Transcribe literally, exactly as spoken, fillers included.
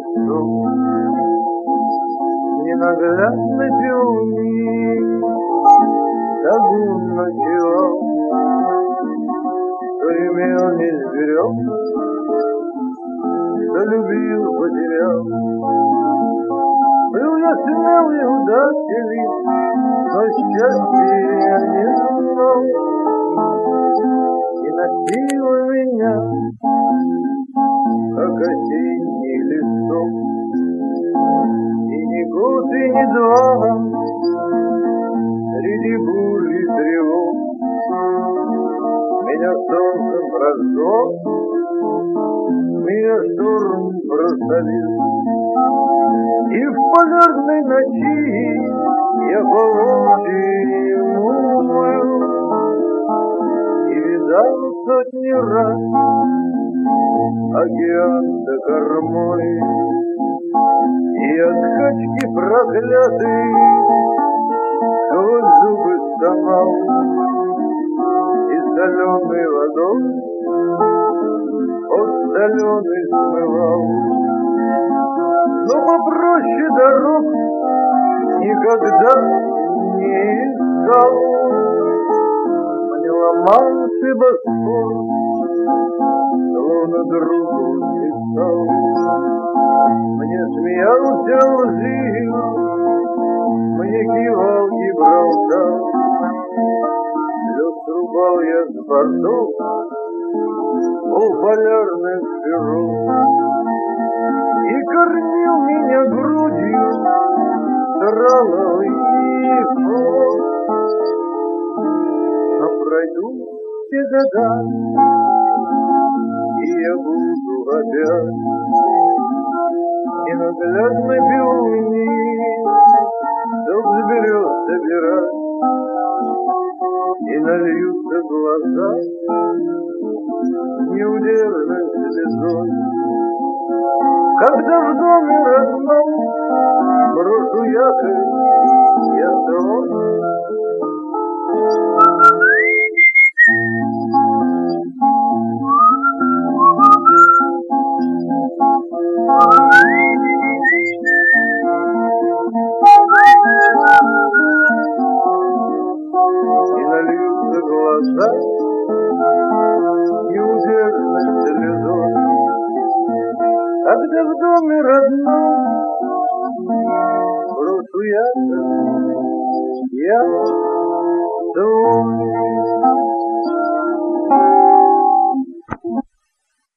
лесу, ненаглядный пиуни, табун ночевал, что имел, не сберег, что любил, потерял. Был я смел и удачлив, но счастья я не знал, и носило меня, как осенний листок. И ни год, и ни два, среди бурь и тревог, меня солнцем прожег, меня шторм просолил. И в полярной ночи я по-волчьему плыл, и видал сотни раз океан за кормой, и от качки проклятой сквозь зубы стонал, и соленой водой от соленой смывал. Но попроще дорог никогда не искал. Мне ломался Босфор, словно другу писал. Мне смеялся Алжир, мне кивал Гибралтар. Лед срубал я с бортов у полярных широт, и кормил меня грудью коралловый флот. Но пройдут все года, и я буду опять ненаглядной пиуни, чтоб сберег собирать, и нальются глаза неудержной слезой. Когда в доме родном брошу якорь я сон. И нальются глаза неудержной слезой. Когда в доме родном брошу якорь я твой.